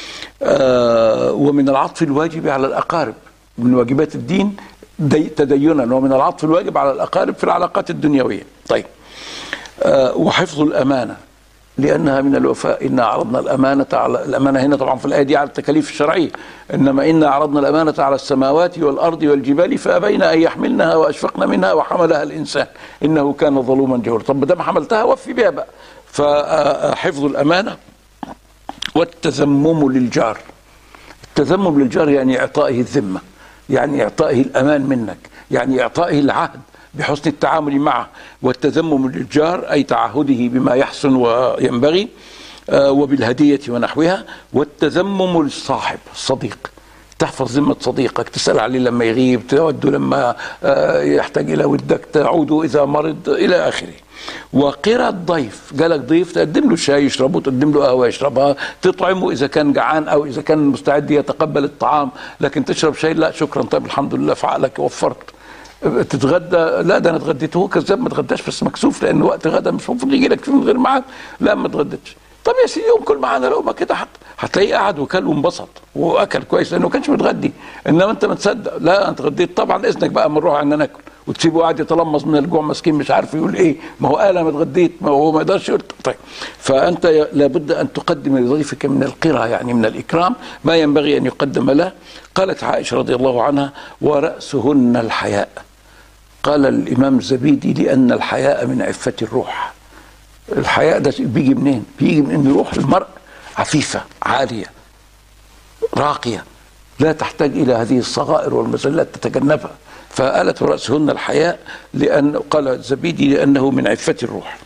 ومن العطف الواجب على الأقارب، من واجبات الدين تدينا، ومن العطف الواجب على الأقارب في العلاقات الدنيوية. طيب، وحفظ الأمانة لأنها من الوفاء. إنا عرضنا الأمانة على الأمانة هنا طبعا في الآية دي على التكاليف الشرعية، إنما إنا عرضنا الأمانة على السماوات والأرض والجبال فأبين أن يحملنها وأشفقن منها وحملها الإنسان إنه كان ظلوما جهورا. طب ده ما حملتها وفي بها بقى. فحفظ الأمانة. والتذمم للجار. التذمم للجار يعني إعطائه الذمة، يعني إعطائه الأمان منك، يعني إعطائه العهد بحسن التعامل معه. والتذمم للجار أي تعهده بما يحسن وينبغي وبالهدية ونحوها. والتذمم للصاحب الصديق، تحفظ ذمة صديقك، تسأل عليه لما يغيب، تود لما يحتاج إلى ودك، تعود إذا مرض إلى آخره. وقرى الضيف، جالك ضيف تقدم له شاي يشربه، تقدم له قهوة يشربها، تطعمه إذا كان جعان أو إذا كان مستعد يتقبل الطعام. لكن تشرب شاي لا شكرا، طيب الحمد لله في عقلك وفرت. تتغدى؟ لا ده انا اتغديت. هو كذاب ما اتغداش بس مكسوف لان وقت غدا مش المفروض يجي لك من غير ميعاد. لا ما اتغديتش. طب يا سيدي يوم كل معانا لقمه كده هتلاقيه قعد وكل وانبسط واكل كويس لانه ما كانش متغدي. انما انت ما تصدق لا انت اتغديت طبعا اذنك بقى اما نروح عندنا ناكل، وتسيبه قاعد يتلمص من الجوع مسكين مش عارف يقول ايه، ما هو قال انا اتغديت، ما هو ما يقدرش يقول. طيب فانت لابد ان تقدم لضيفك من القرى يعني من الاكرام ما ينبغي ان يقدم له. قالت عائشه رضي الله عنها وراسهن الحياء. قال الامام الزبيدي لان الحياء من عفه الروح. الحياء ده بيجي منين؟ بيجي من ان روح المرء عفيفه عاليه راقيه لا تحتاج الى هذه الصغائر والمزلات تتجنبها. فقالت ورأسهن الحياء لأن قال الزبيدي لأنه من عفة الروح.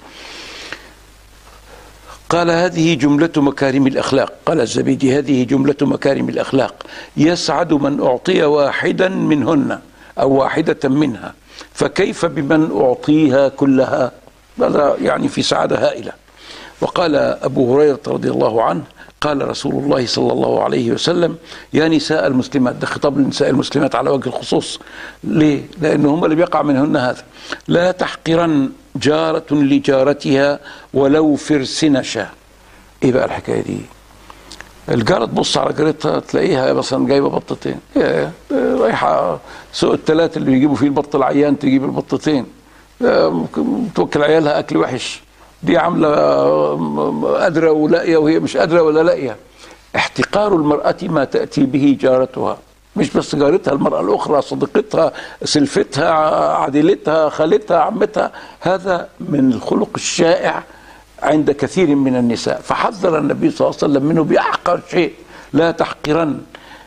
قال هذه جملة مكارم الأخلاق. قال الزبيدي هذه جملة مكارم الأخلاق يسعد من أعطي واحدا منهن أو واحدة منها، فكيف بمن أعطيها كلها؟ هذا يعني في سعادة هائلة. وقال أبو هريرة رضي الله عنه قال رسول الله صلى الله عليه وسلم يا نساء المسلمات، ده خطاب للنساء المسلمات على وجه الخصوص. ليه؟ لأنه هم اللي بيقع منهن هذا. لا تحقرن جارة لجارتها ولو فرسن شاة. ايه بقى الحكاية دي؟ الجارة تبص على جارتها تلاقيها مثلا جايبة بطتين، رايحة سوق الثلاثة اللي بيجيبوا فيه البط العيان تجيب البطتين، توكل عيالها أكل وحش، دي عاملة قادرة ولاقية وهي مش قادرة ولا لاقية. احتقار المرأة ما تأتي به جارتها، مش بس جارتها المرأة الأخرى صديقتها سلفتها عديلتها خالتها عمتها، هذا من الخلق الشائع عند كثير من النساء. فحذر النبي صلى الله عليه وسلم منه بأحقر شيء. لا تحقرن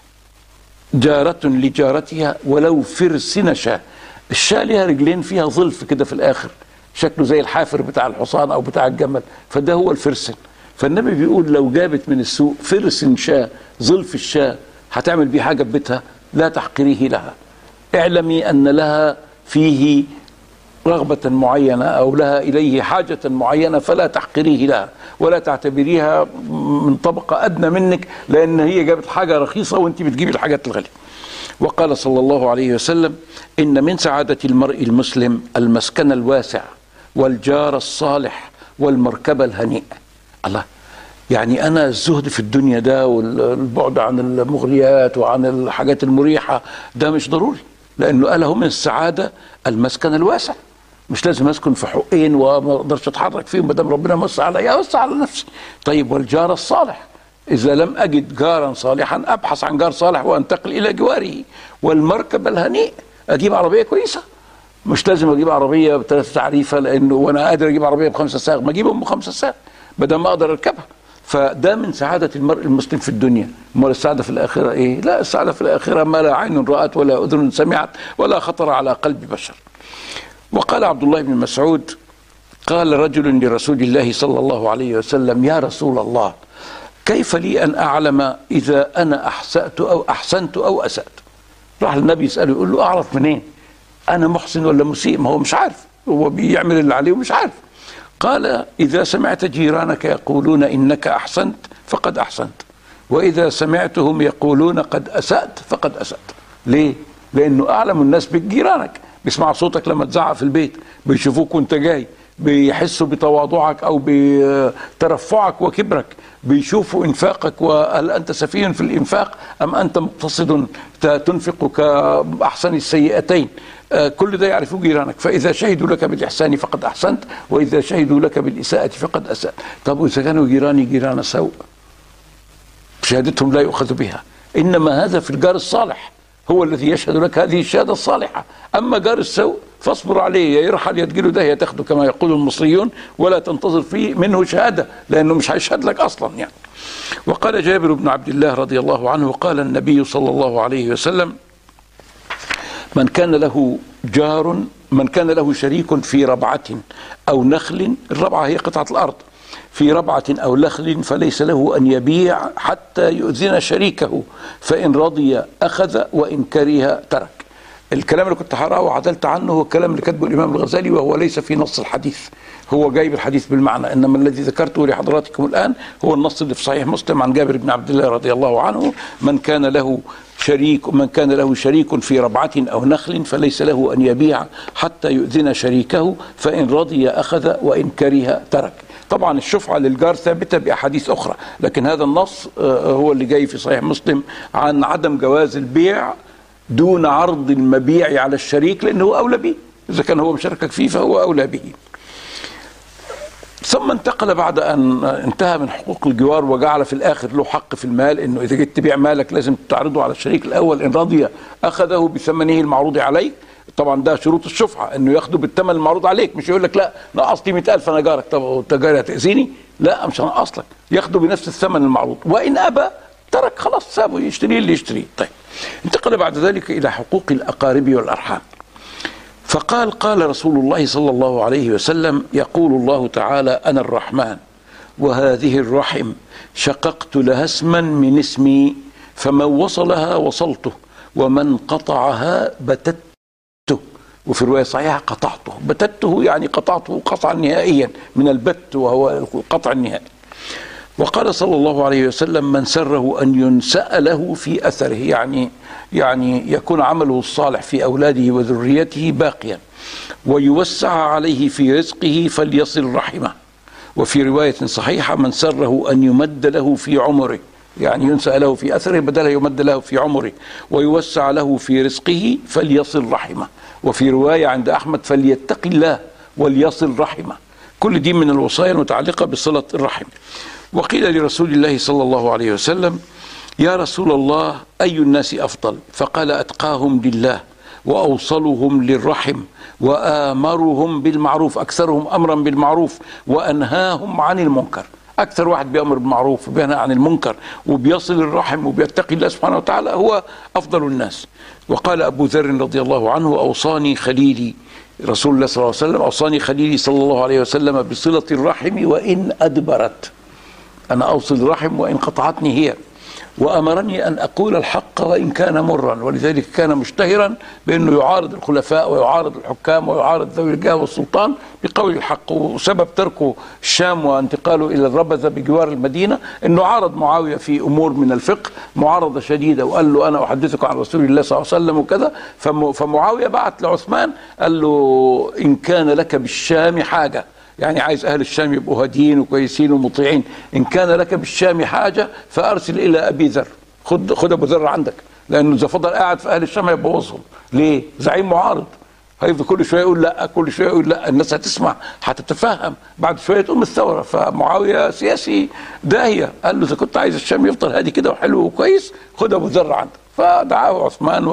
جارة لجارتها ولو فرسن شاة. الشاة لها رجلين فيها ظلف كده في الآخر شكله زي الحافر بتاع الحصان أو بتاع الجمل، فده هو الفرسن. فالنبي بيقول لو جابت من السوق فرسن شاة ظلف الشاة هتعمل بيه حاجة في بيتها لا تحقريه لها. اعلمي أن لها فيه رغبة معينة أو لها إليه حاجة معينة فلا تحقريه لها ولا تعتبريها من طبقة أدنى منك لأن هي جابت حاجة رخيصة وأنت بتجيبي الحاجات الغالية. وقال صلى الله عليه وسلم إن من سعادة المرء المسلم المسكن الواسع والجار الصالح والمركب الهنيء. الله، يعني أنا الزهد في الدنيا ده والبعد عن المغريات وعن الحاجات المريحة ده مش ضروري، لأنه قال من السعادة المسكن الواسع. مش لازم أسكن في حقين وما أقدرش أتحرك فيهم ما دام ربنا وسع عليا أوسع على نفسي. طيب والجار الصالح، إذا لم أجد جارا صالحا أبحث عن جار صالح وأنتقل إلى جواره. والمركب الهنيء، أجيب عربية كويسة، مش لازم أجيب عربية ب3 تعريفة لأنه وأنا قادر أجيب عربية ب5 ساغ، ما أجيبهم ب5 ساغ بدل ما أقدر أركبها. فده من سعادة المرء المسلم في الدنيا. أمال السعادة في الآخرة إيه؟ لا، السعادة في الآخرة ما لا عين رأت ولا أذن سمعت ولا خطر على قلب بشر. وقال عبد الله بن مسعود قال رجل لرسول الله صلى الله عليه وسلم يا رسول الله كيف لي أن أعلم إذا أنا أحسنت أو أسأت؟ راح النبي يسأله يقول له أعرف منين أنا محسن ولا مسيء؟ ما هو مش عارف، هو بيعمل اللي عليه ومش عارف. قال إذا سمعت جيرانك يقولون إنك أحسنت فقد أحسنت، وإذا سمعتهم يقولون قد أسأت فقد أسأت. ليه؟ لأنه أعلم الناس بجيرانك، بيسمعوا صوتك لما تزعق في البيت، بيشوفوك وانت جاي، بيحسوا بتواضعك أو بترفعك وكبرك، بيشوفوا إنفاقك وهل أنت سفيه في الإنفاق أم أنت مقتصد تنفق كأحسن السيئتين. كل ده يعرفوه جيرانك. فإذا شهدوا لك بالإحسان فقد أحسنت وإذا شهدوا لك بالإساءة فقد أسأت. طب وإذا كانوا جيراني جيران سوء شهادتهم لا يؤخذ بها، إنما هذا في الجار الصالح هو الذي يشهد لك هذه الشهادة الصالحة. أما جار السوء فاصبر عليه، يا يرحل يا تجيله ده يتاخده كما يقول المصريون، ولا تنتظر فيه منه شهادة لأنه مش هيشهد لك أصلا يعني. وقال جابر بن عبد الله رضي الله عنه قال النبي صلى الله عليه وسلم من كان له شريك في ربعة أو نخل، الربعة هي قطعة الأرض، في ربعة أو نخل فليس له أن يبيع حتى يؤذن شريكه، فإن رضي أخذ وإن كره ترك. الكلام اللي كنت هقراه وعدلت عنه هو الكلام اللي كاتبه الإمام الغزالي، وهو ليس في نص الحديث، هو جايب الحديث بالمعنى، إنما الذي ذكرته لحضراتكم الآن هو النص اللي في صحيح مسلم عن جابر بن عبد الله رضي الله عنه: من كان له شريك في ربعة أو نخل فليس له أن يبيع حتى يؤذن شريكه، فإن رضي أخذ وإن كره ترك. طبعا الشفعة للجار ثابتة بأحاديث أخرى، لكن هذا النص هو اللي جاي في صحيح مسلم عن عدم جواز البيع دون عرض المبيع على الشريك، لأنه أولى به، إذا كان هو مشاركك فيه فهو أولى به. ثم انتقل بعد أن انتهى من حقوق الجوار وجعل في الآخر له حق في المال، إنه إذا جيت تبيع مالك لازم تعرضه على الشريك الأول، إن رضي أخذه بثمنه المعروض عليه. طبعا ده شروط الشفعة، إنه ياخده بالثمن المعروض عليك، مش يقول لك لا نقصتي 100,000 أنا جارك، طب أنت جاري هتأذيني؟ لا، مش هنقص لك، ياخده بنفس الثمن المعروض، وإن أبى ترك، خلاص سابه يشتري اللي يشتريه. طيب، انتقل بعد ذلك إلى حقوق الأقارب والأرحام، فقال: قال رسول الله صلى الله عليه وسلم: يقول الله تعالى: أنا الرحمن وهذه الرحم شققت لها اسما من اسمي، فمن وصلها وصلته ومن قطعها بتته. وفي رواية صحيحة: قطعته. بتته يعني قطعته قطعا نهائيا، من البت وهو القطع النهائي. وقال صلى الله عليه وسلم: من سره أن ينسأ له في أثره، يعني يكون عمله الصالح في أولاده وذريته باقيا، ويوسع عليه في رزقه فليصل رحمه. وفي رواية صحيحة: من سره أن يمد له في عمره، يعني ينسأ له في أثره بدل يمد له في عمره، ويوسع له في رزقه فليصل رحمه. وفي رواية عند أحمد: فليتق الله وليصل رحمه. كل دي من الوصايا المتعلقة بصلة الرحم. وقيل لرسول الله صلى الله عليه وسلم: يا رسول الله، أي الناس أفضل؟ فقال: أتقاهم لله وأوصلهم للرحم وآمرهم بالمعروف، أكثرهم أمرا بالمعروف وأنهاهم عن المنكر. أكثر واحد بيأمر بالمعروف وبينهى عن المنكر وبيصل الرحم وبيتقي الله سبحانه وتعالى هو أفضل الناس. وقال أبو ذر رضي الله عنه: أوصاني خليلي رسول الله صلى الله عليه وسلم، أوصاني خليلي صلى الله عليه وسلم بصلة الرحم وإن أدبرت، أنا أوصل الرحم وإن قطعتني هي، وأمرني أن أقول الحق وإن كان مرا. ولذلك كان مشتهرا بأنه يعارض الخلفاء ويعارض الحكام ويعارض ذوي الجاه والسلطان بقول الحق. وسبب تركه الشام وانتقاله إلى الربذة بجوار المدينة أنه عارض معاوية في أمور من الفقه معارضة شديدة، وقال له: أنا أحدثك عن رسول الله صلى الله عليه وسلم وكذا. فمعاوية بعت لعثمان قال له: إن كان لك بالشام حاجة، يعني عايز أهل الشام يبقوا هاديين وكويسين ومطيعين، إن كان لك بالشام حاجة فأرسل إلى أبي ذر، خد أبو ذر عندك، لأنه إذا فضل قاعد في أهل الشام هيبوظهم. ليه؟ زعيم معارض، هيفضل كل شوية يقول لا، كل شوية يقول لا، الناس هتسمع هتتفهم، بعد شوية تقوم الثورة. فمعاوية سياسي داهية، قال له: إذا كنت عايز الشام يفضل هادي كده وحلو وكويس خد أبو ذر عندك. فدعاه عثمان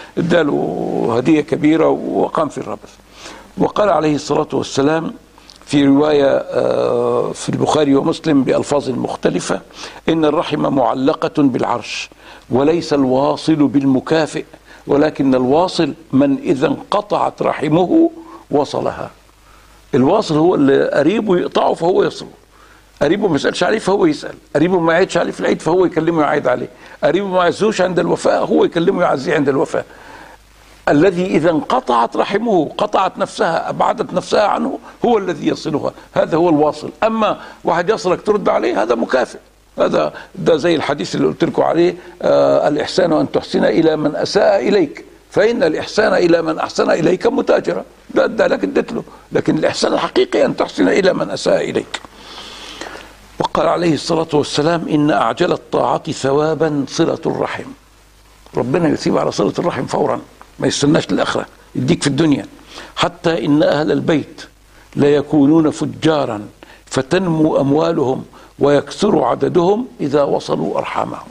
واداله هدية كبيرة وقام في الربث. وقال عليه الصلاة والسلام في رواية في البخاري ومسلم بألفاظ مختلفة: إن الرحم معلقة بالعرش، وليس الواصل بالمكافئ، ولكن الواصل من إذا انقطعت رحمه وصلها. الواصل هو اللي قريبه يقطعه فهو يصله، قريبه ما يسألش عليه فهو يسأل، قريبه ما يعيدش عليه في العيد فهو يكلمه يعيد عليه، قريبه ما يعزوش عند الوفاة هو يكلمه يعزيه عند الوفاة. الذي إذا انقطعت رحمه، قطعت نفسها، أبعدت نفسها عنه، هو الذي يصلها، هذا هو الواصل. أما واحد يصلك ترد عليه هذا مكافئ، ده زي الحديث اللي قلت لكم عليه: الإحسان أن تحسن إلى من أساء إليك، فإن الإحسان إلى من أحسن إليك متاجرة. ده لك اديت له، لكن الإحسان الحقيقي أن تحسن إلى من أساء إليك. وقال عليه الصلاة والسلام: إن أعجل الطاعة ثوابا صلة الرحم. ربنا يثيب على صلة الرحم فورا، ما يستناش للآخرة، يديك في الدنيا. حتى إن أهل البيت لا يكونون فجارا فتنمو أموالهم ويكثر عددهم إذا وصلوا أرحامهم.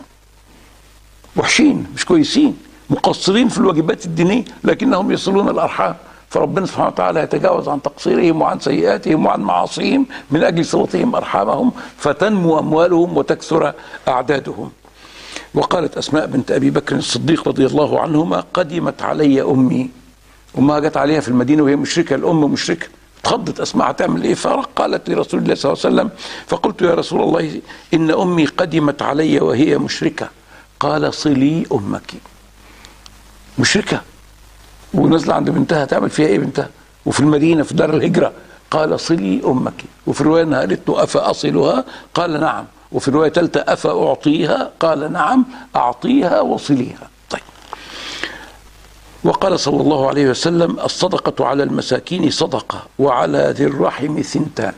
وحشين، مش كويسين، مقصرين في الواجبات الدينية، لكنهم يصلون الأرحام، فربنا سبحانه وتعالى يتجاوز عن تقصيرهم وعن سيئاتهم وعن معاصيهم من أجل صلتهم أرحامهم، فتنمو أموالهم وتكثر أعدادهم. وقالت أسماء بنت أبي بكر الصديق رضي الله عنهما: قدمت علي أمي، أمها جت عليها في المدينة وهي مشركة، الأم مشركة، اتخضت أسماء هتعمل إيه؟ فقالت لرسول الله صلى الله عليه وسلم: فقلت: يا رسول الله، إن أمي قدمت علي وهي مشركة. قال: صلي أمك. مشركة ونازله عند بنتها تعمل فيها ايه بنتها؟ وفي المدينه في دار الهجره قال صلي امك. وفي روايه انها قالت له افاصلها؟ قال نعم. وفي روايه ثالثه افاعطيها؟ قال نعم اعطيها وصليها. طيب. وقال صلى الله عليه وسلم الصدقه على المساكين صدقه وعلى ذي الرحم ثنتان.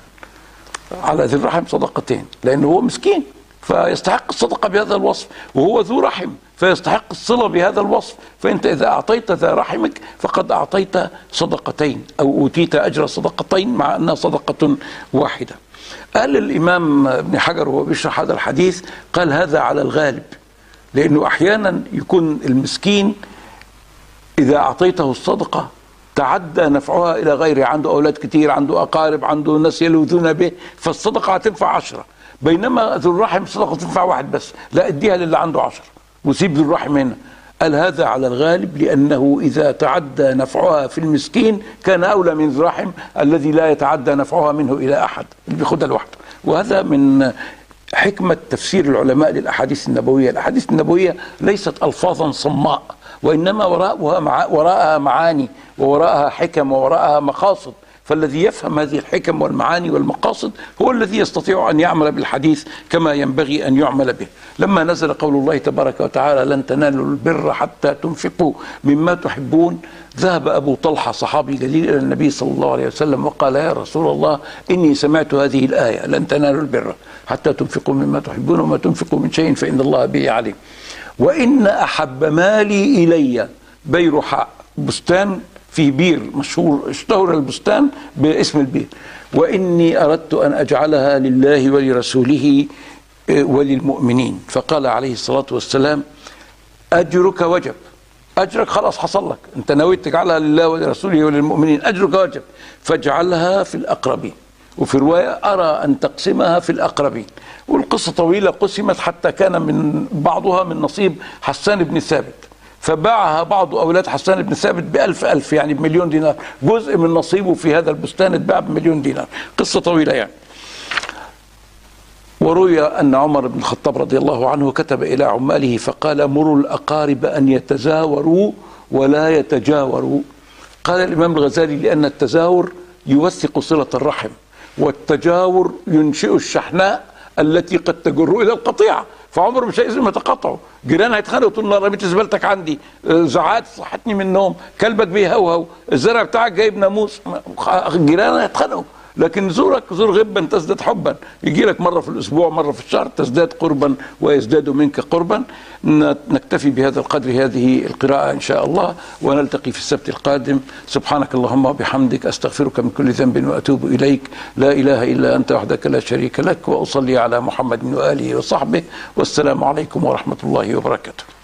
على ذي الرحم صدقتين لانه هو مسكين فيستحق الصدقه بهذا الوصف، وهو ذو رحم فيستحق الصلة بهذا الوصف. فأنت إذا أعطيت ذا رحمك فقد أعطيت صدقتين أو أوتيت أجر صدقتين مع أنها صدقة واحدة. قال الإمام ابن حجر وهو بيشرح هذا الحديث قال هذا على الغالب، لأنه أحيانا يكون المسكين إذا أعطيته الصدقة تعدى نفعها إلى غيره، عنده أولاد كتير، عنده أقارب، عنده ناس يلوذون به، فالصدقة هتنفع 10، بينما ذو الرحم الصدقة تنفع واحد بس، لا اديها للي عنده 10 وسيب ذو الرحم هنا. قال هذا على الغالب لأنه إذا تعدى نفعها في المسكين كان أولى من ذو الرحم الذي لا يتعدى نفعها منه إلى أحد، اللي بياخدها لوحده. وهذا من حكمة تفسير العلماء للأحاديث النبوية. الأحاديث النبوية ليست ألفاظا صماء، وإنما وراءها معاني ووراءها حكم ووراءها مقاصد، فالذي يفهم هذه الحكم والمعاني والمقاصد هو الذي يستطيع أن يعمل بالحديث كما ينبغي أن يعمل به. لما نزل قول الله تبارك وتعالى لن تنالوا البر حتى تنفقوا مما تحبون، ذهب أبو طلحة صحابي جليل إلى النبي صلى الله عليه وسلم وقال يا رسول الله إني سمعت هذه الآية لن تنالوا البر حتى تنفقوا مما تحبون وما تنفقوا من شيء فإن الله به عليم، وإن أحب مالي إلي بيرحاء، بستان في بير مشهور اشتهر البستان باسم البير، وإني أردت أن أجعلها لله ولرسوله وللمؤمنين. فقال عليه الصلاة والسلام أجرك وجب، أجرك خلاص حصل لك، أنت نويت تجعلها لله ولرسوله وللمؤمنين، أجرك وجب، فاجعلها في الأقربين. وفي رواية أرى أن تقسمها في الأقربين. والقصة طويلة، قسمت حتى كان من بعضها من نصيب حسان بن ثابت، فباعها بعض أولاد حسان بن ثابت ب1000 يعني ب1,000,000 دينار، جزء من نصيبه في هذا البستان اتباع ب1,000,000 دينار. قصة طويلة يعني. وروي أن عمر بن الخطاب رضي الله عنه كتب إلى عماله فقال مروا الأقارب أن يتزاوروا ولا يتجاوروا. قال الإمام الغزالي لأن التزاور يوثق صلة الرحم، والتجاور ينشئ الشحناء التي قد تجر إلى القطيعة، فعمر مش هيزم يتقاطعوا، جيران هيتخانقوا طول النهار، رميت زبالتك عندي، زعات صحتني من النوم، كلبك بيهوهو، الزرع بتاعك جايب ناموس، جيران هيتخانقوا. لكن زور غبا تزداد حبا، يجي لك مرة في الأسبوع مرة في الشهر تزداد قربا ويزداد منك قربا. نكتفي بهذا القدر هذه القراءة إن شاء الله، ونلتقي في السبت القادم. سبحانك اللهم وبحمدك أستغفرك من كل ذنب وأتوب إليك، لا إله إلا أنت وحدك لا شريك لك، وأصلي على محمد وآله وصحبه، والسلام عليكم ورحمة الله وبركاته.